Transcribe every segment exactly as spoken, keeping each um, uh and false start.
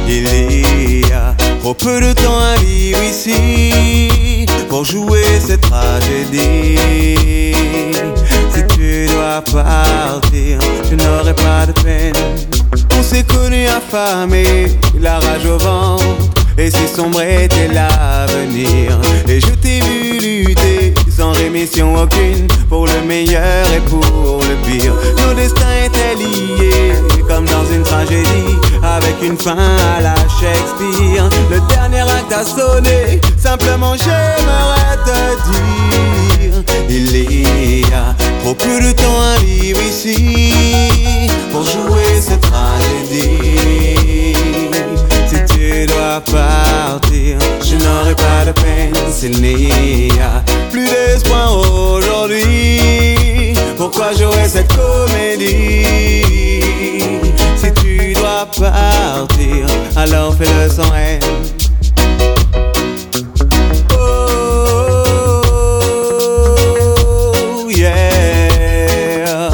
Il y a trop peu de temps à vivre ici pour jouer cette tragédie. Si tu dois partir, je n'aurai pas de peine. On s'est connus affamés, la rage au ventre, et si sombre était l'avenir. Et je t'ai vu lutter sans rémission aucune pour le meilleur et pour le pire. Nos destins étaient liés comme dans une tragédie, avec une fin à la Shakespeare. Le dernier acte a sonné, simplement j'aimerais te dire: il y a trop peu de temps à vivre ici pour jouer cette tragédie. Si tu dois partir, je n'aurai pas de peine. S'il n'y a plus d'espoir aujourd'hui, pourquoi jouer cette comédie? Si tu dois partir, alors fais-le sans haine. Oh yeah.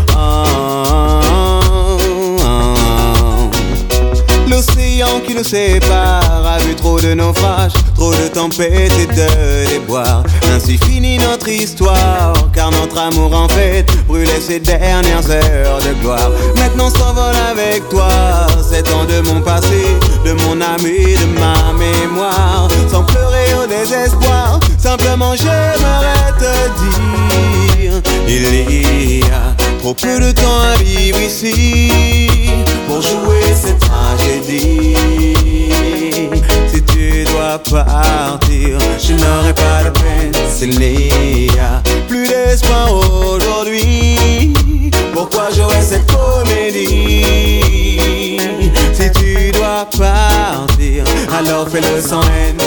Oh, oh, oh. L'océan qui nous sépare a vu trop de naufrages, trop de tempêtes et de déboires. Ainsi finit notre histoire, car notre amour en fait brûlait ses dernières heures de gloire. Maintenant s'envole avec toi sept ans de mon passé, de mon âme et de ma mémoire. Sans pleurer au désespoir, simplement j'aimerais te dire: il y a trop peu de temps à vivre ici pour jouer cette tragédie. Si tu dois partir, je n'aurai pas de peine. S'il n'y a plus d'espoir aujourd'hui, pourquoi jouer cette comédie? Si tu dois partir, alors fais-le sans haine.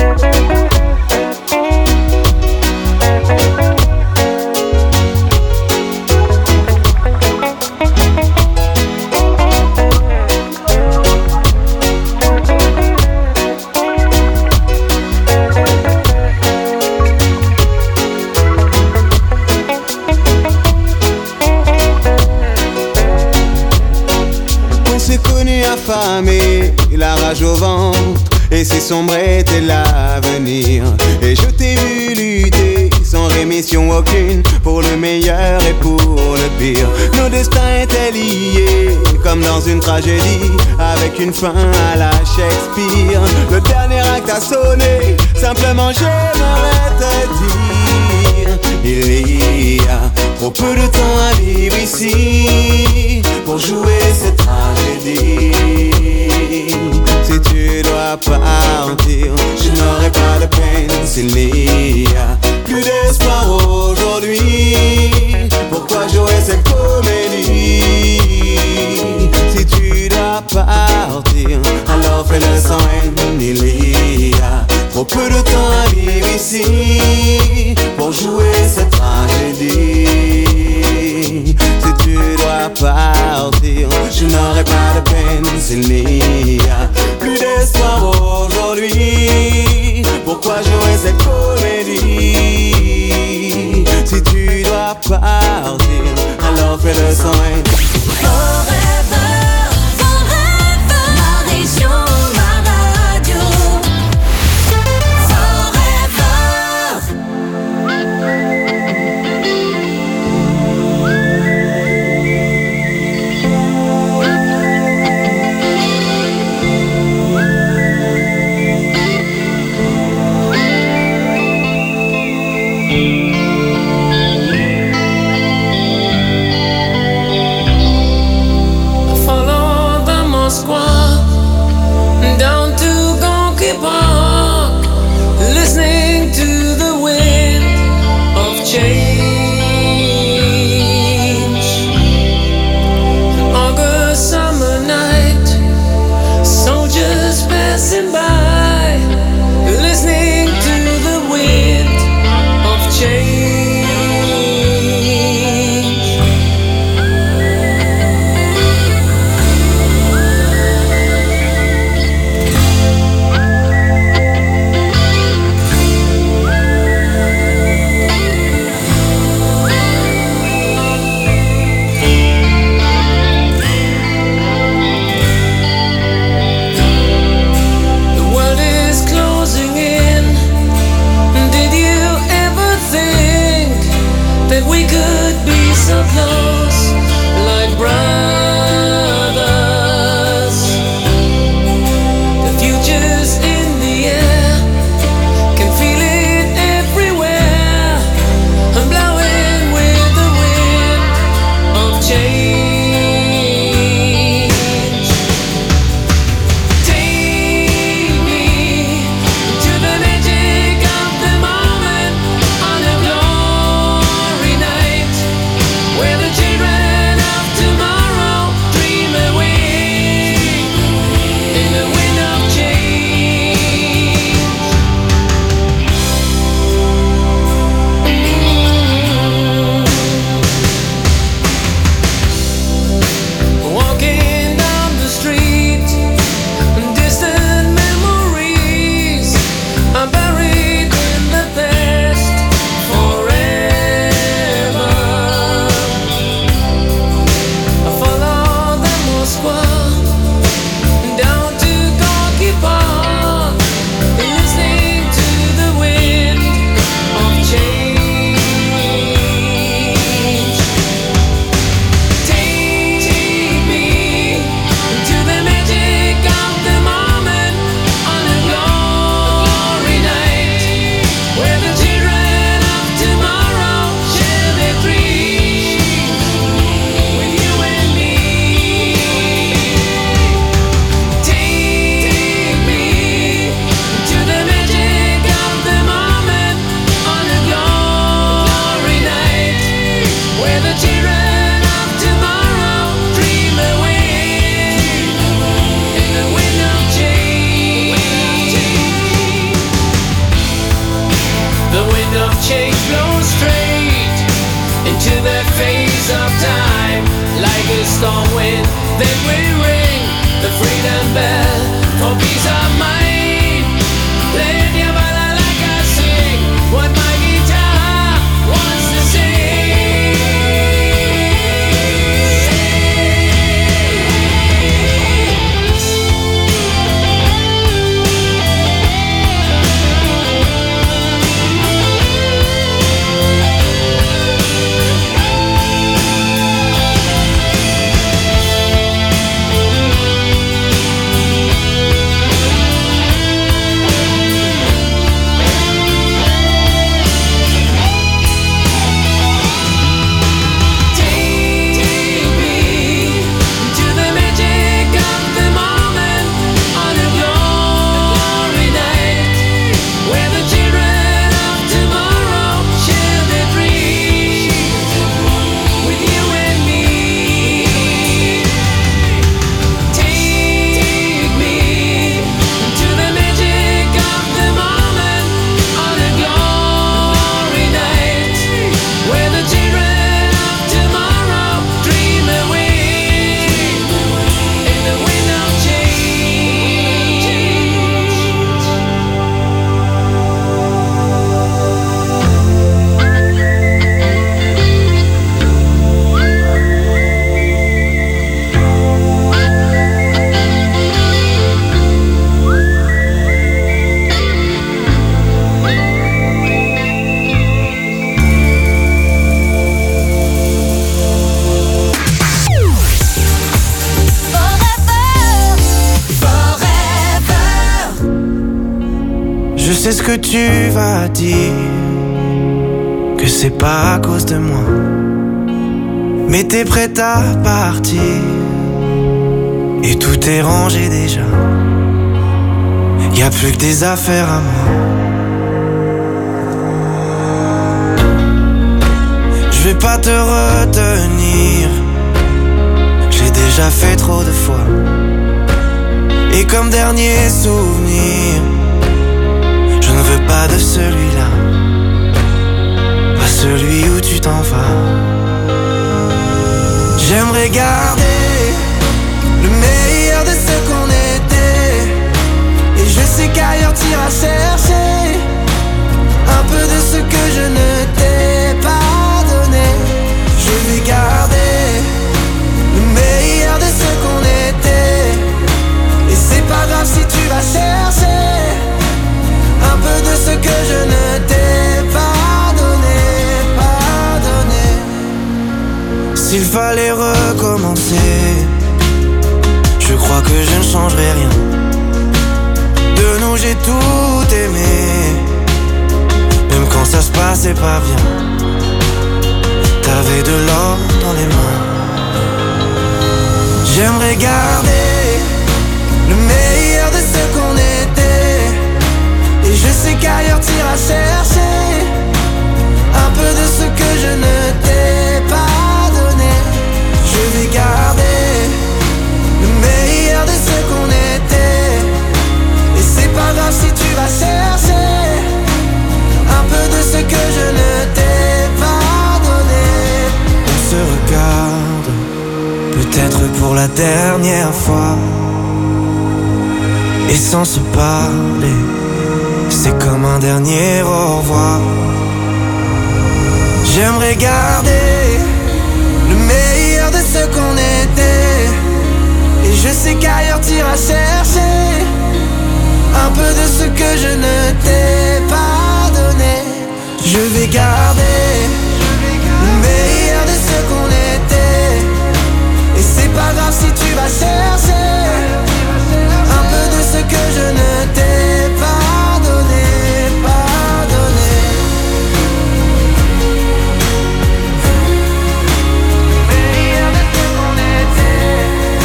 Affamé, la rage au ventre, et si sombre était l'avenir. Et je t'ai vu lutter sans rémission aucune pour le meilleur et pour le pire. Nos destins étaient liés comme dans une tragédie, avec une fin à la Shakespeare. Le dernier acte a sonné, simplement j'aimerais te dire: il y a trop peu de temps à vivre ici pour jouer cette tragédie. Si tu dois partir, je n'aurai pas de peine. S'il n'y a plus d'espoir aujourd'hui, pourquoi jouer cette comédie? Si tu dois partir, alors fais-le sans haine. Il y a trop peu de temps à vivre ici pour jouer cette tragédie. Si tu dois partir, je n'aurai pas de peine. S'il n'y a plus d'espoir aujourd'hui, pourquoi jouer cette comédie? Si tu dois partir, alors fais-le sans haine. Forever, forever, ma région, ma radio. Je sais ce que tu vas dire, que c'est pas à cause de moi, mais t'es prête à partir et tout est rangé déjà. Y'a plus que des affaires à moi. Je vais pas te retenir, j'ai déjà fait trop de fois. Et comme dernier souvenir, je ne veux pas de celui-là, pas celui où tu t'en vas. J'aimerais garder le meilleur de ce qu'on était, et je sais qu'ailleurs t'iras chercher un peu de ce que je ne t'ai pas donné. Je vais garder le meilleur de ce qu'on était, et c'est pas grave si tu vas chercher un peu de ce que je ne t'ai pas donné, pas donné. S'il fallait recommencer, je crois que je ne changerai rien. De nous j'ai tout aimé, même quand ça se passait pas bien. T'avais de l'or dans les mains. J'aimerais garder le meilleur de ce qu'on était, et je sais qu'ailleurs t'iras chercher un peu de ce que je ne t'ai pas donné. Je vais garder le meilleur de ce qu'on était, et c'est pas grave si tu vas chercher un peu de ce que je ne t'ai pas donné. On se regarde, peut-être pour la dernière fois, et sans se parler, c'est comme un dernier au revoir. J'aimerais garder le meilleur de ce qu'on était, et je sais qu'ailleurs t'iras chercher un peu de ce que je ne t'ai pas donné. Je vais garder le meilleur de ce qu'on était, et c'est pas grave si tu vas chercher un peu de ce que je ne t'ai pas donné, pas donné. Le meilleur de ce qu'on était,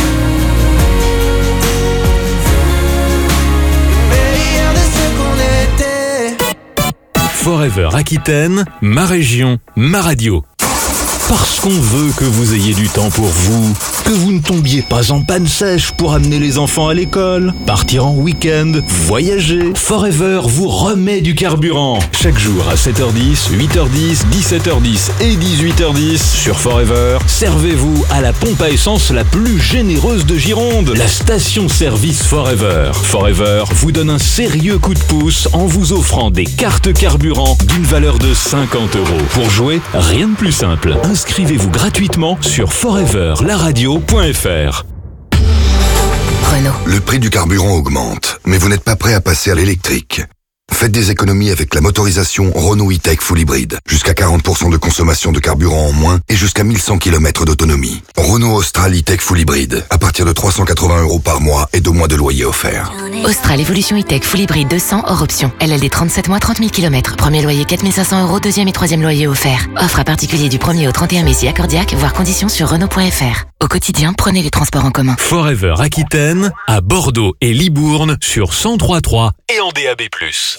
le meilleur de ce qu'on était. Forever Aquitaine, ma région, ma radio. Parce qu'on veut que vous ayez du temps pour vous, que vous ne tombiez pas en panne sèche pour amener les enfants à l'école, partir en week-end, voyager. Forever vous remet du carburant. Chaque jour à sept heures dix, huit heures dix, dix-sept heures dix et dix-huit heures dix sur Forever, servez-vous à la pompe à essence la plus généreuse de Gironde, la station-service Forever. Forever vous donne un sérieux coup de pouce en vous offrant des cartes carburant d'une valeur de cinquante euros. Pour jouer, rien de plus simple. Inscrivez-vous gratuitement sur forever la radio point f r. Renault. Le prix du carburant augmente, mais vous n'êtes pas prêt à passer à l'électrique. Faites des économies avec la motorisation Renault E-Tech Full Hybrid. Jusqu'à quarante pour cent de consommation de carburant en moins et jusqu'à mille cent kilomètres d'autonomie. Renault Austral E-Tech Full Hybrid. À partir de trois cent quatre-vingts euros par mois et deux mois de loyer offert. Austral Evolution E-Tech Full Hybrid deux cents hors option. L L D trente-sept mois, trente mille kilomètres. Premier loyer quatre mille cinq cents euros, deuxième et troisième loyer offert. Offre à particulier du premier au trente et un mai si accordiaque, voire conditions sur Renault point f r. Au quotidien, prenez les transports en commun. Forever Aquitaine, à Bordeaux et Libourne sur cent trois virgule trois et en D A B plus.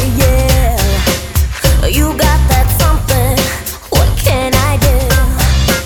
You got that something, what can I do?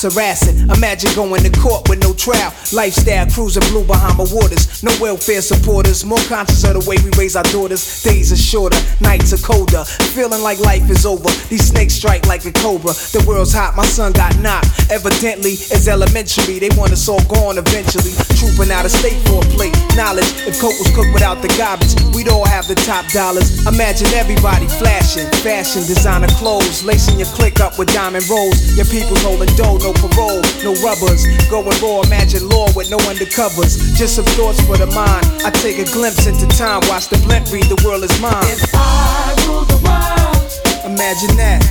cops harassing. Imagine going to court with no trial. Lifestyle cruising blue Bahama waters. No welfare supporters. More conscious of the way we raise our daughters. Days are shorter, nights are colder. Feeling like life is over. These snakes strike like a cobra. The world's hot, my son got knocked. Evidently, it's elementary. They want us all gone eventually. Trooping out of state for a plate. Knowledge, if coke was cooked without the garbage, we'd all have the top dollars. Imagine everybody flashing. Fashion, designer clothes. Lacing your click up with diamond rolls. Your people's holding dough, no parole, no rubbers. Going raw, imagine law with no undercovers. Just some thoughts for the mind. I take a glimpse into time. Watch the blimp read, the world is mine. If I rule the world, imagine that.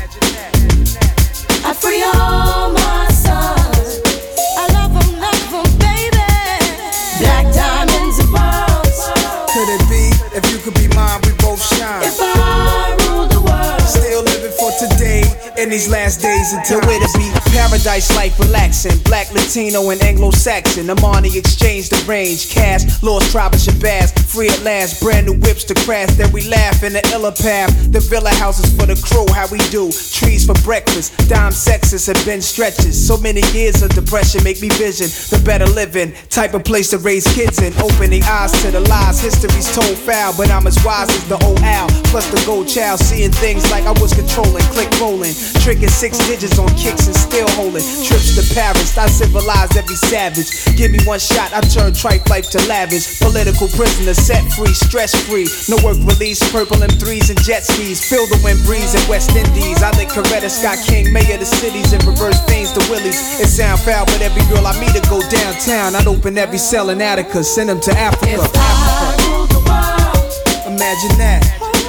I free all my sons. I love them, love them, baby. Black diamonds and pearls. Could it be, if you could be mine, we both shine. If I rule the world, still living for today, in these last days until where to be. Paradise life relaxing. Black, Latino, and Anglo-Saxon. Amani exchange the range. Cash, lost tribe of Shabazz. Free at last, brand new whips to crash. Then we laugh in the illa path. The villa houses for the crew, how we do. Trees for breakfast. Dime sexes have been stretches. So many years of depression make me vision the better living. Type of place to raise kids in. Opening eyes to the lies. History's told foul, but I'm as wise as the old owl. Plus the gold child, seeing things like I was controlling. Click rolling. Tricking six digits on kicks and still holding. Trips to Paris, I civilized every savage. Give me one shot, I turn tripe life to lavish. Political prisoner, set free, stress free. No work release, purple M threes and jet skis. Feel the wind breeze in West Indies. I lick Coretta Scott King, mayor of the cities, and reverse veins to Willies. It sound foul, but every girl I meet to go downtown. I'd open every cell in Attica, send them to Africa. If I rule the world, imagine that.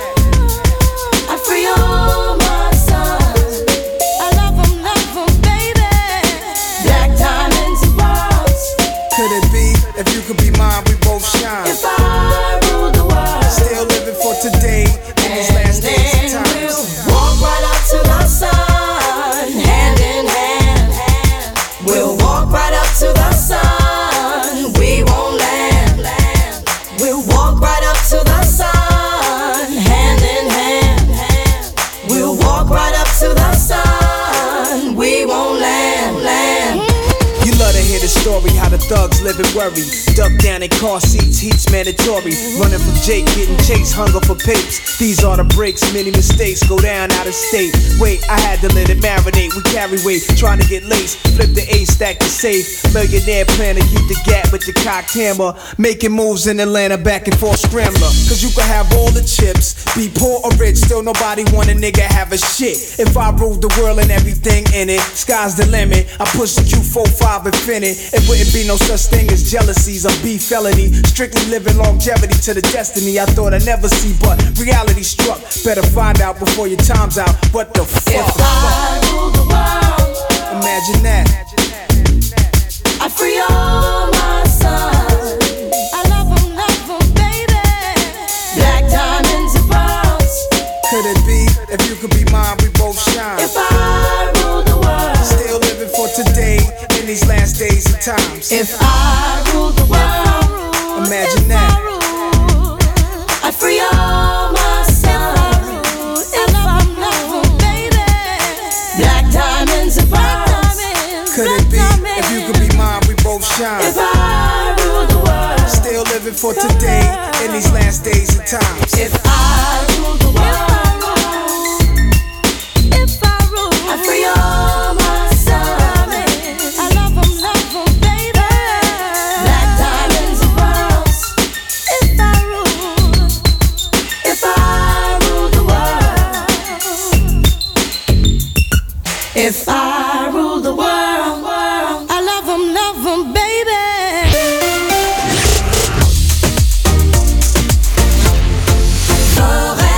I free all my sons. I love them, love them, baby. Black diamonds and pearls. Could it be, if you could be mine, we both shine. If I rule the world, still living for today, in these last days and times. We'll walk right up to the sun, hand in hand. We'll walk right up to the sun. We won't land. We'll walk right up to the sun, hand in hand. We'll walk right up to the sun. We won't land, land. You love to hear the story, how the thugs live and worry. Duck down in car seats, heat's mandatory. Running from Jake, getting chased, hunger for papes. These are the breaks, many mistakes go down out of state. Wait, I had to let it marinate. We carry weight, trying to get laced. Flip the A, stack the safe. Millionaire plan to keep the gap with the cocked hammer. Making moves in Atlanta, back and forth scrambler. Cause you can have all the chips, be poor or rich, still nobody want a nigga have a shit. If I ruled the world and everything in it, sky's the limit. I push the Q forty-five infinite. It wouldn't be no such thing as jealousies or beef felony. Strictly living longevity to the destiny I thought I'd never see, but reality struck. Better find out before your time's out. What the fuck? If I rule the world, imagine that. I free all my sons. I love them, love them, baby. Black diamonds and pearls. Could it be, if you could be mine, we both shine. If I rule the world, still living for today, in these last days and times. if I rule the world, imagine that. I free all my sons. I love them, love them, baby. Black diamonds and pearls. Could it be, if you could be mine, we both shine. If I rule the world, still living for today, in these last days and times. if I rule the world, if I rule, I free all my sons. I love them, love them, baby. Black diamonds and pearls. If I rule, if I rule the world, if I rule the world, I love them, love them, baby. Forever.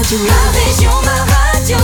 radio. Ma région, ma radio.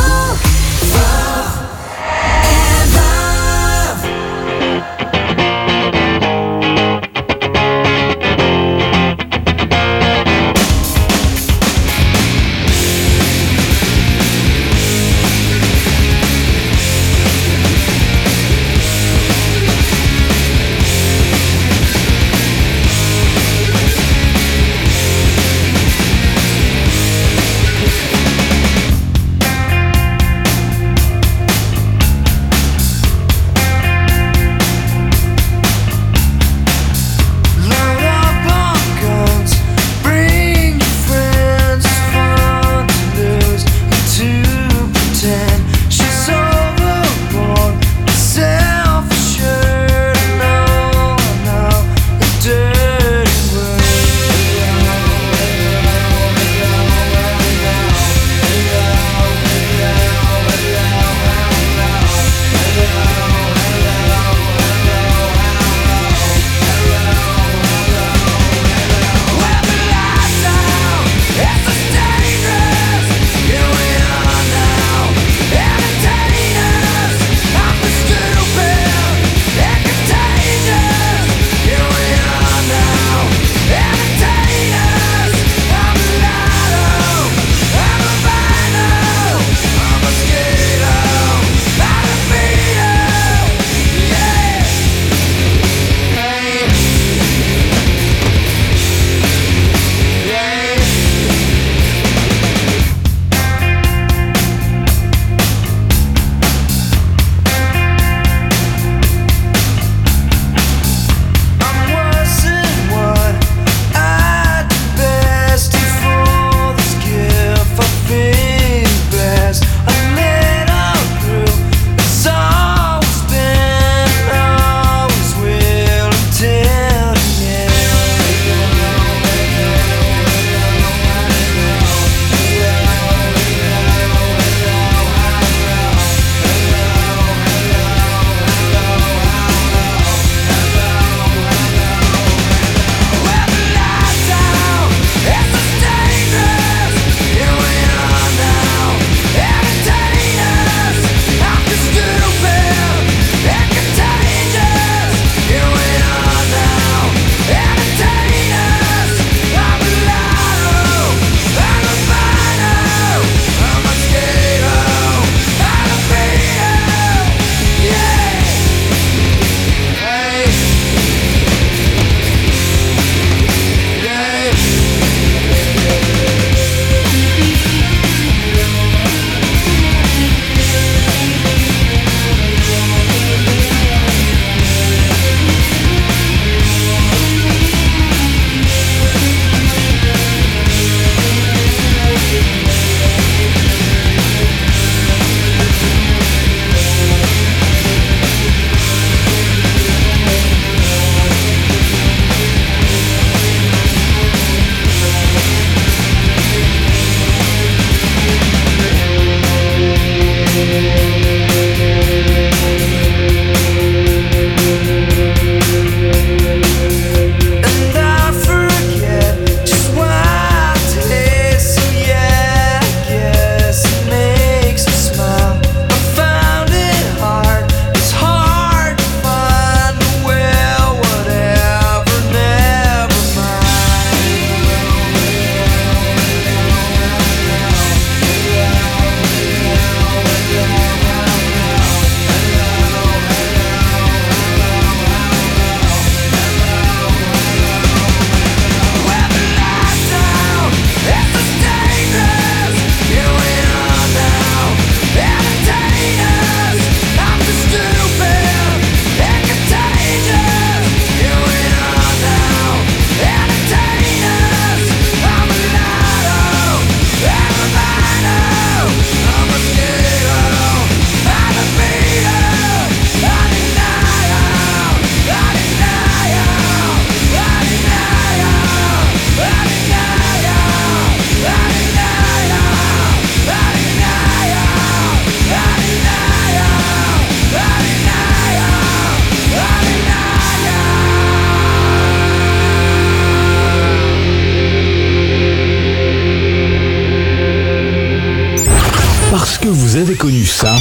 Parce que vous avez connu ça,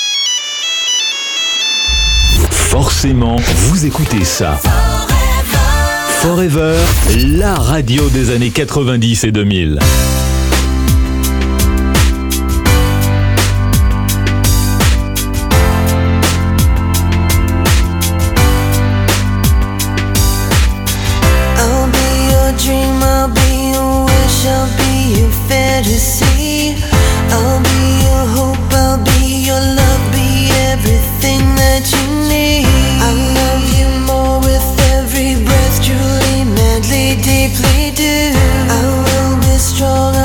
forcément, vous écoutez ça. Forever, la radio des années quatre-vingt-dix et deux mille. I'll be your dream, I'll be your wish, I'll be your fantasy. I'll be your hope, I'll be your love, be everything that you need. I love you more with every breath, truly, madly, deeply do. I will be strong.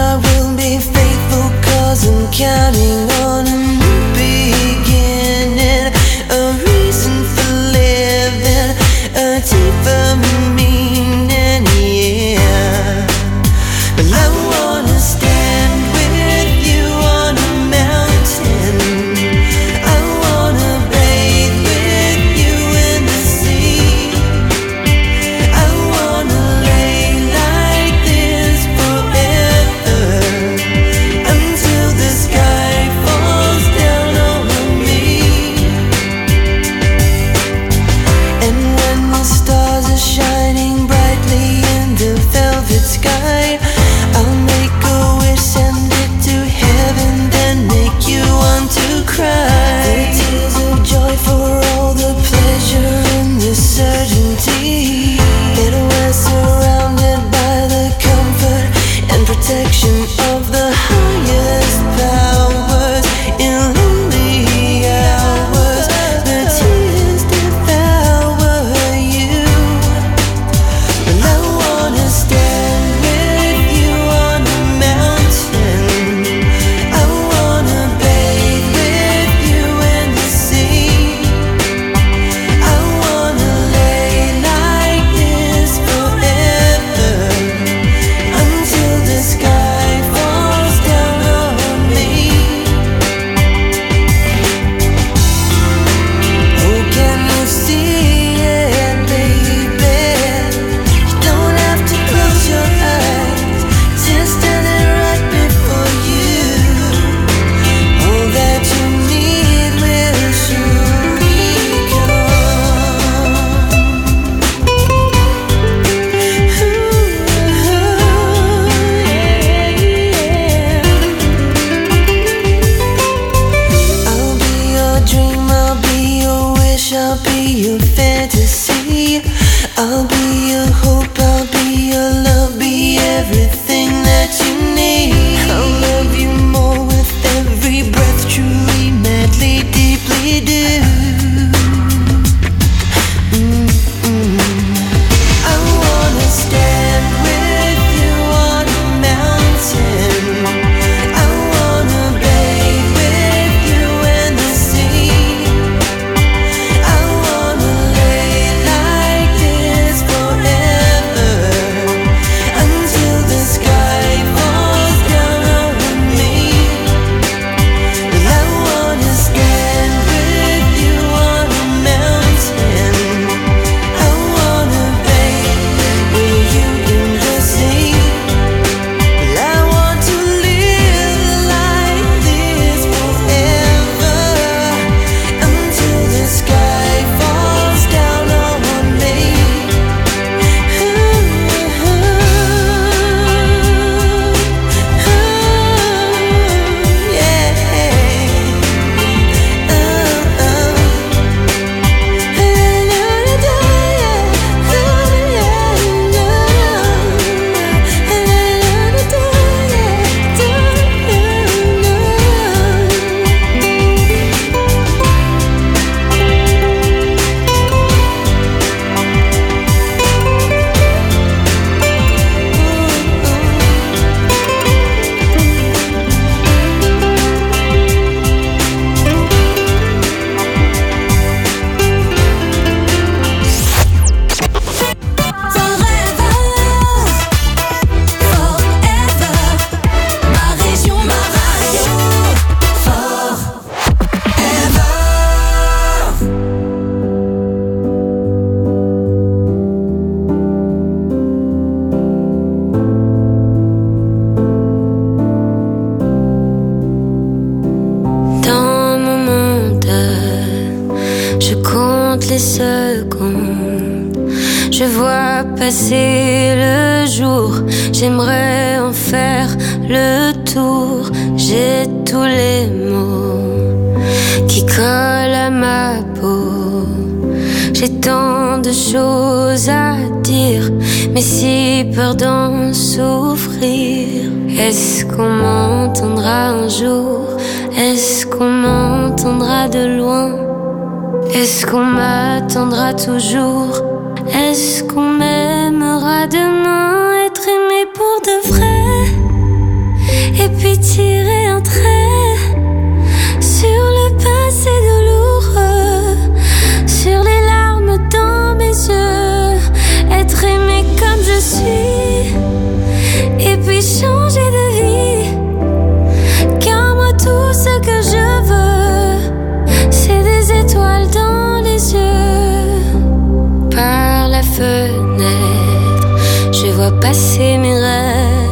les secondes. Je vois passer le jour, j'aimerais en faire le tour. J'ai tous les mots qui collent à ma peau. J'ai tant de choses à dire, mais si peur d'en souffrir. Est-ce qu'on m'entendra un jour? Est-ce qu'on m'entendra de loin? Est-ce qu'on m'attendra toujours? Est-ce qu'on m'aimera demain? Être aimé pour de vrai, et puis tirer un trait sur le passé douloureux, sur les larmes dans mes yeux. Être aimé comme je suis, et puis changer de vie. Car moi tout ce que je veux, c'est des étoiles dans les yeux. Par la fenêtre, je vois passer mes rêves.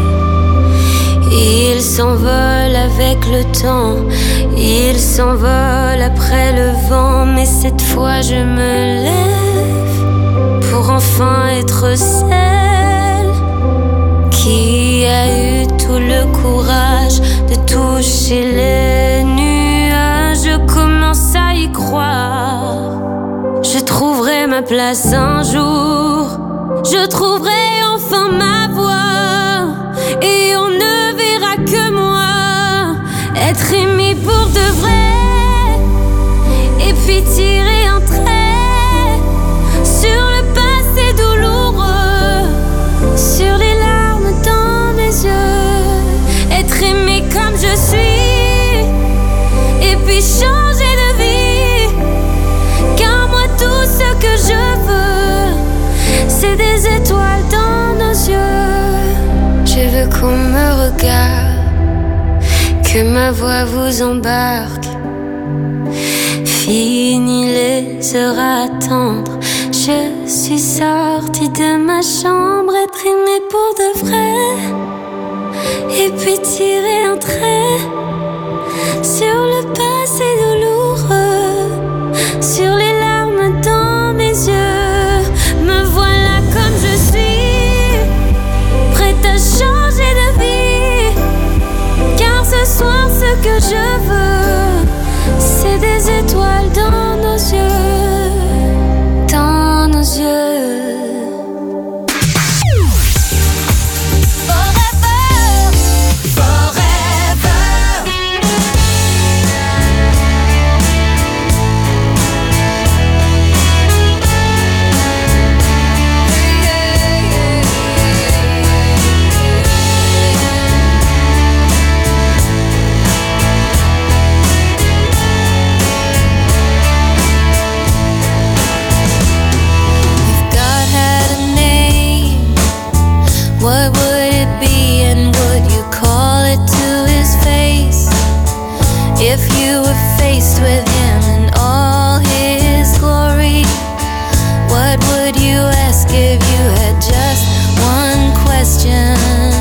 Ils s'envolent avec le temps, ils s'envolent après le vent. Mais cette fois je me lève pour enfin être celle qui a eu tout le courage de toucher les nuages. Je commence à y croire. Je trouverai ma place un jour. Je trouverai enfin ma voix. Et on ne verra que moi. Être aimé pour de vrai. Et puis tirer un trait sur le passé douloureux, sur les larmes dans mes yeux. Être aimé comme je suis, et puis changer de vie. Car moi tout ce que je veux, c'est des étoiles dans nos yeux. Je veux qu'on me regarde, que ma voix vous embarque. Fini les heures à attendre, je suis sortie de ma chambre. Être aimée pour de vrai, et puis tirer un trait sur le passé douloureux, sur les larmes dans mes yeux. Me voilà comme je suis, prête à changer de vie. Car ce soir ce que je veux, c'est des étoiles dans nos yeux, dans nos yeux. What would it be, and would you call it to his face? If you were faced with him in all his glory, what would you ask if you had just one question?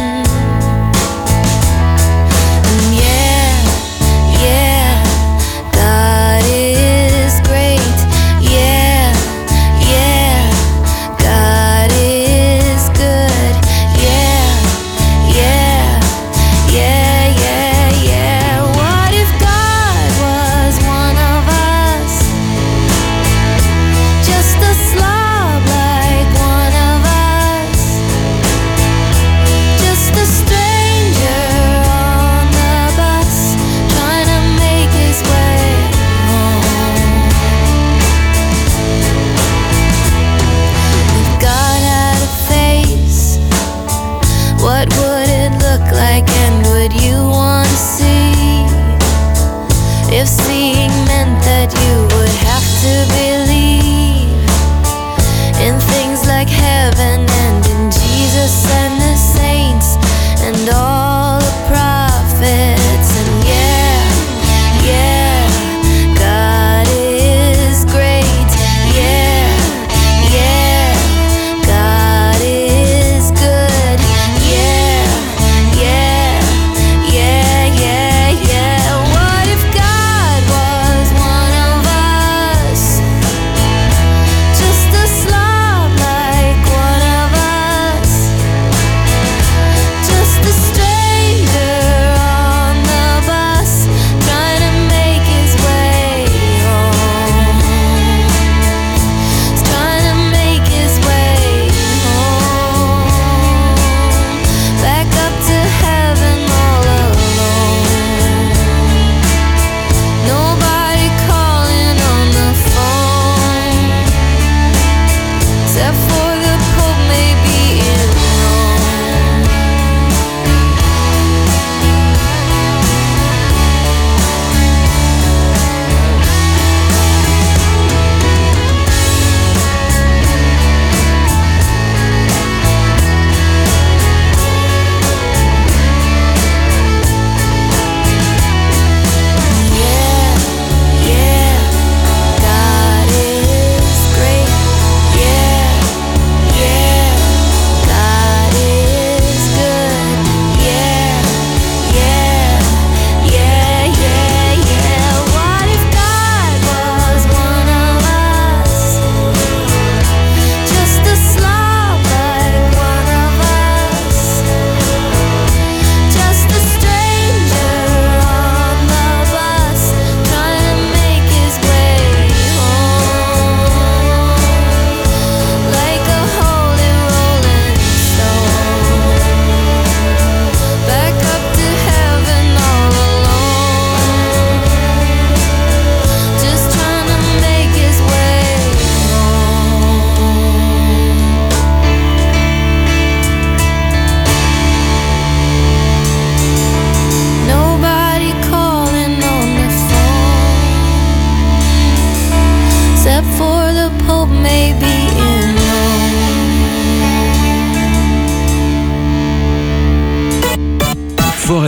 And yeah, yeah, God is great. Yeah, yeah, God is good. Yeah, yeah, yeah, yeah, yeah. What if God was one of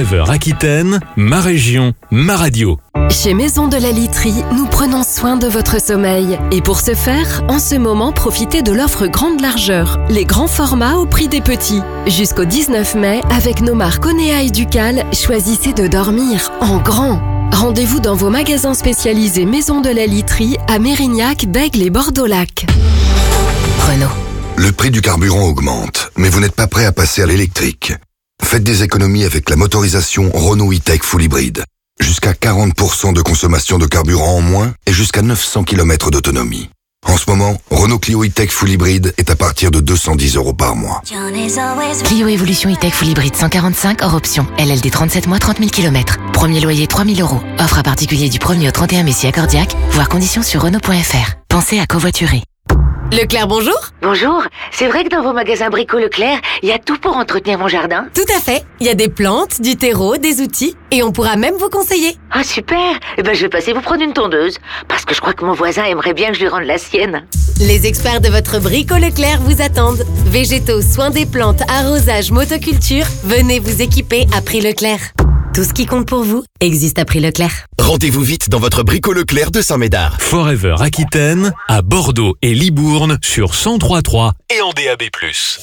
Forever Aquitaine, ma région, ma radio. Chez Maison de la Literie, nous prenons soin de votre sommeil. Et pour ce faire, en ce moment, profitez de l'offre grande largeur. Les grands formats au prix des petits. Jusqu'au dix-neuf mai, avec nos marques Onea et Ducal, choisissez de dormir en grand. Rendez-vous dans vos magasins spécialisés Maison de la Literie à Mérignac, Bègles et Bordeaux-Lac. Renault. Le prix du carburant augmente, mais vous n'êtes pas prêt à passer à l'électrique. Faites des économies avec la motorisation Renault E-Tech Full Hybrid. Jusqu'à quarante pour cent de consommation de carburant en moins et jusqu'à neuf cents kilomètres d'autonomie. En ce moment, Renault Clio E-Tech Full Hybrid est à partir de deux cent dix euros par mois. Clio Evolution E-Tech Full Hybrid cent quarante-cinq hors option. L L D trente-sept mois, trente mille kilomètres. Premier loyer trois mille euros. Offre à particulier du premier au trente et un mai si accordiaque. Voir conditions sur Renault point F R. Pensez à covoiturer. Leclerc, bonjour. Bonjour. C'est vrai que dans vos magasins Brico Leclerc, il y a tout pour entretenir mon jardin? Tout à fait. Il y a des plantes, du terreau, des outils et on pourra même vous conseiller. Ah super. Eh ben je vais passer vous prendre une tondeuse parce que je crois que mon voisin aimerait bien que je lui rende la sienne. Les experts de votre Brico Leclerc vous attendent. Végétaux, soins des plantes, arrosage, motoculture, venez vous équiper à Prix Leclerc. Tout ce qui compte pour vous existe à Prix Leclerc. Rendez-vous vite dans votre Brico Leclerc de Saint-Médard. Forever Aquitaine, à Bordeaux et Libourne sur cent trois virgule trois et en D A B plus.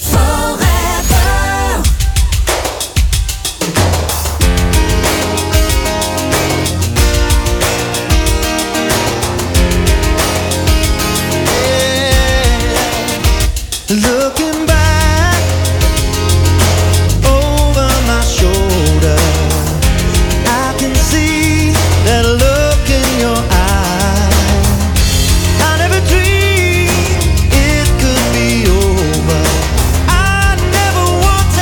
Looking back over my shoulder, I can see that look in your eye. I never dreamed it could be over. I never want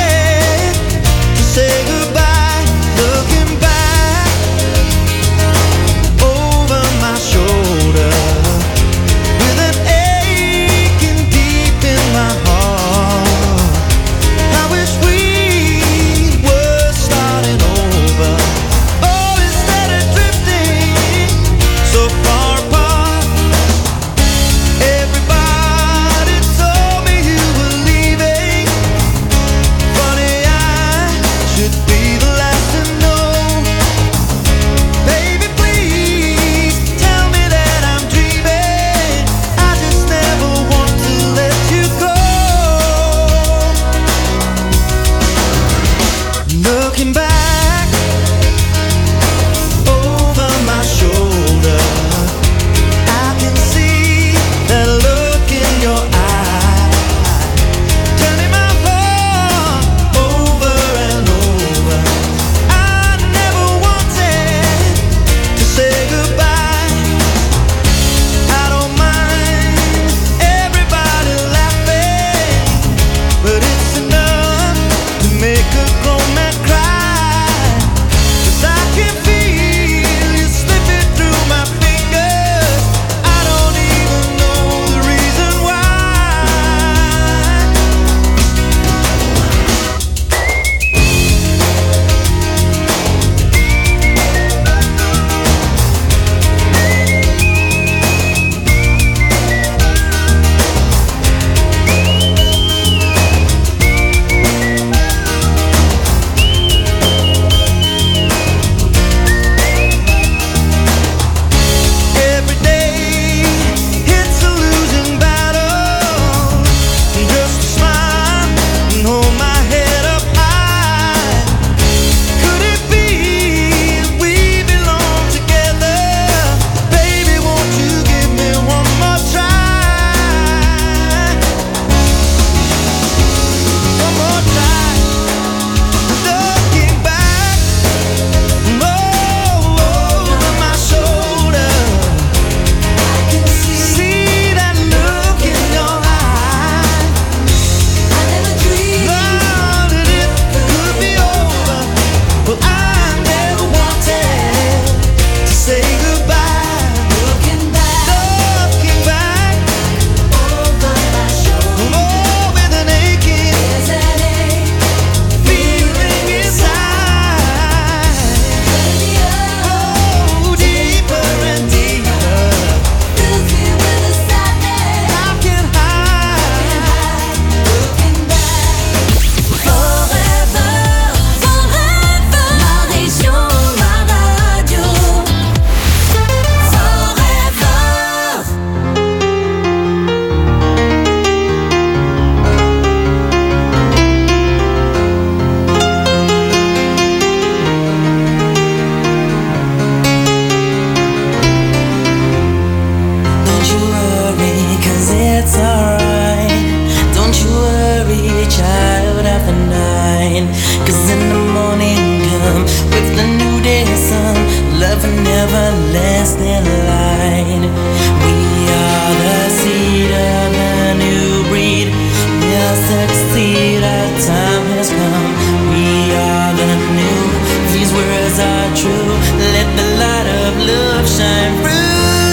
everlasting light. We are the seed of a new breed. We'll succeed, our time has come. We are the new, these words are true. Let the light of love shine through.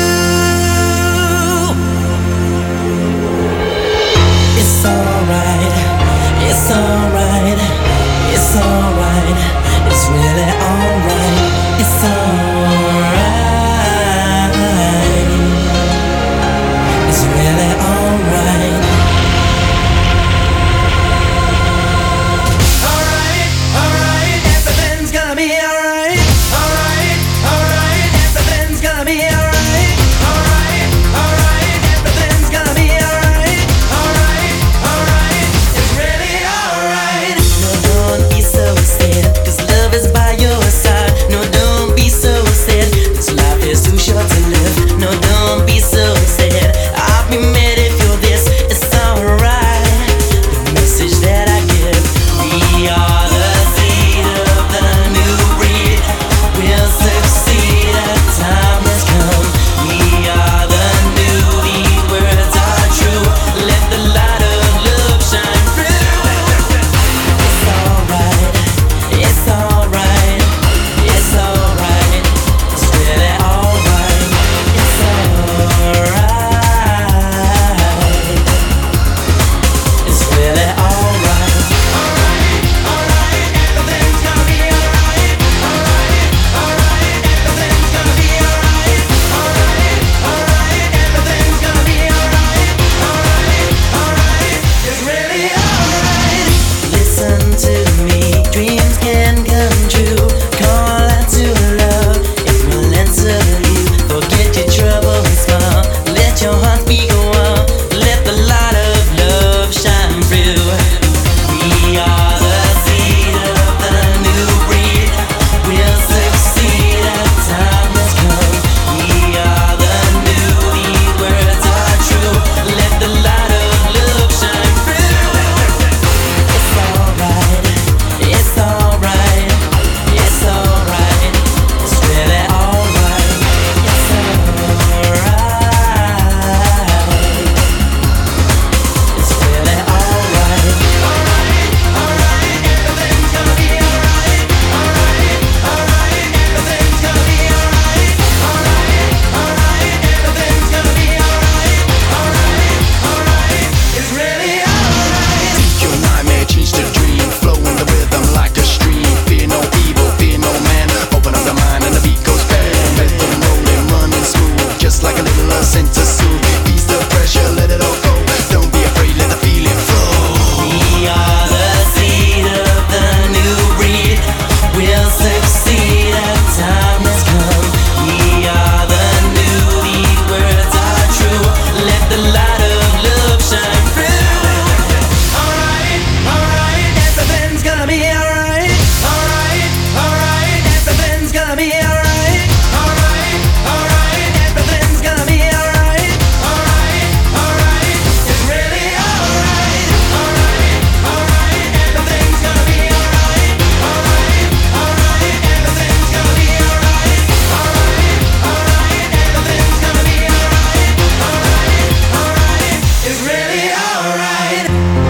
It's alright, it's alright, it's alright, it's really alright, it's alright, it's really alright. Alright, alright, everything's gonna be alright. Alright, alright, everything's gonna be alright. Alright, alright, everything's gonna be alright. Alright, alright, it's really alright. No, don't be so sad, 'cause love is by your side. No, don't be so sad, 'cause life is too short to live. No, don't be so sad, I'll be mad if you're this. It's alright, the message that I give. We are the seed of the new breed. We'll succeed, our time has come. We are the new, these words are true. Let the light of love shine through. It's alright, it's alright, it's alright, it's really alright, it's alright, it's really alright. Alright, alright, everything's gonna be alright. Alright, alright, everything's gonna be alright. Alright, alright, everything's gonna be alright. Alright, alright, it's really alright. Listen to me, dreams can come true. Call out to love, it will answer you. Forget your trouble and smile, let your heart beat go on. Let the light of love shine through. We are the seed of the new breed. We'll succeed, our time has come. We are the new, these words are true. Let the light of love shine through. It's alright, it's alright, it's alright, it's really alright, it's alright, it's really alright. Alright, alright, everything's gonna be alright. Alright, alright, everything's gonna be alright. Alright, alright, everything's gonna be alright. Alright, alright, it's really alright. Your nightmare changed to dream, flowing the rhythm like a stream. Fear no evil, fear no man. Open up the mind and the beat goes bang. Rhythm rolling, running smooth, just like a little love sent to soothe. Ease the pressure, let it all go. Don't be afraid, let the feeling flow. We are the seed of the new breed. We'll succeed, our time has come. We are the new, these words are true. Let the light of love shine through. Alright, alright, everything's gonna be alright. Alright, alright, everything's gonna be alright. Alright, alright, everything's gonna be alright. Alright, alright, it's really alright. Alright, alright, everything's gonna be alright. Alright, alright, everything's gonna be alright. Alright, alright, everything's gonna be alright. Alright, alright, it's really alright.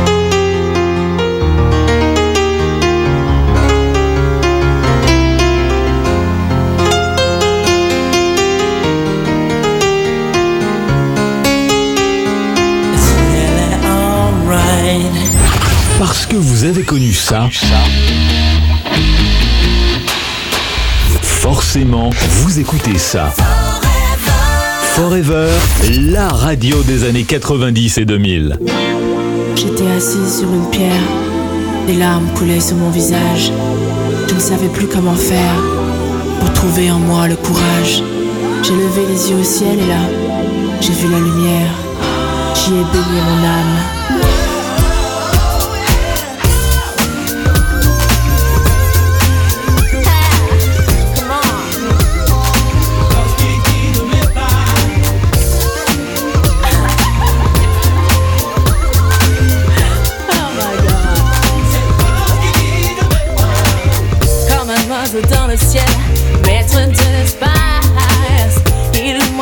It's really alright. Parce que vous avez connu ça, forcément, vous écoutez ça. Forever, la radio des années quatre-vingt-dix et deux mille. J'étais assise sur une pierre, des larmes coulaient sur mon visage. Je ne savais plus comment faire pour trouver en moi le courage. J'ai levé les yeux au ciel et là, j'ai vu la lumière. J'y ai baigné mon âme. Dans le ciel, maître de l'espace.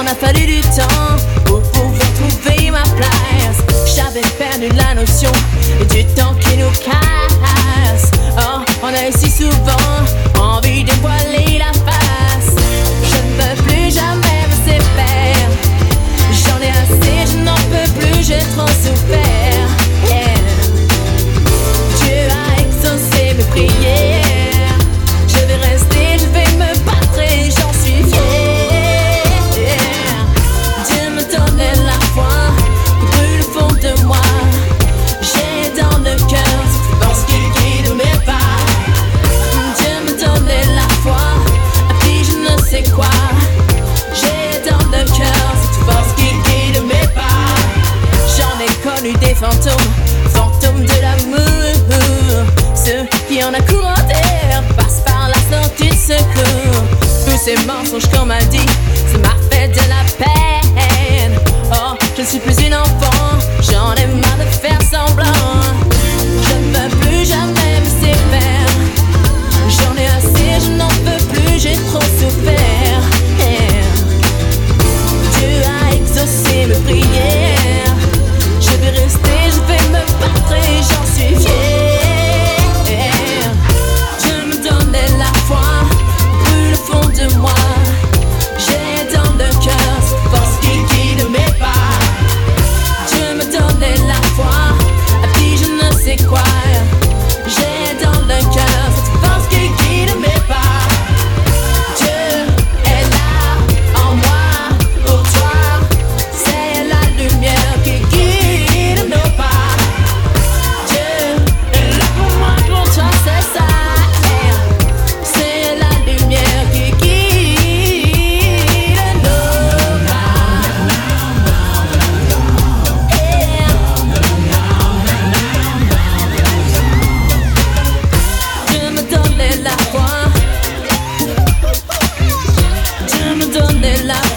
m'en a fallu du temps pour pouvoir trouver ma place. J'avais perdu la notion du temps qui nous casse. Oh, on a eu si souvent envie de voiler la face. Je ne veux plus jamais me séparer. J'en ai assez, je n'en peux plus, j'ai trop souffert. Yeah. Dieu a exaucé mes prières. Je vais rester, je vais me battre et j'en suis fier. Dieu me donnait la foi qui brûle au fond de moi. J'ai dans le cœur cette force qui guide mes pas. Dieu me donnait la foi, a dit je ne sais quoi. J'ai dans le cœur cette force qui guide mes pas. J'en ai connu des fantômes, fantômes de l'amour. Ceux qui en accourantèrent passent par la sortie de secours. Tous ces mensonges qu'on m'a dit, ça m'a fait de la peine. Oh, je ne suis plus une enfant, j'en ai marre de faire semblant. Je ne veux plus jamais me séparer. J'en ai assez, je n'en peux plus, j'ai trop souffert. Yeah. Dieu a exaucé mes prières. Je vais rester, je vais me battre et j'en suis fier. Dieu me donnait la foi, brûle au fond de moi. J'ai dans le cœur cette force qui guide mes pas. Dieu me donnait la foi, a dit je ne sais quoi. J'ai dans le cœur cette force qui guide mes pas. Dieu est là en moi, pour toi. C'est la lumière qui guide nos pas. Dieu est là pour moi, pour toi, c'est ça. C'est la lumière qui guide nos pas. Dieu me donnait la foi. Dieu me donnait la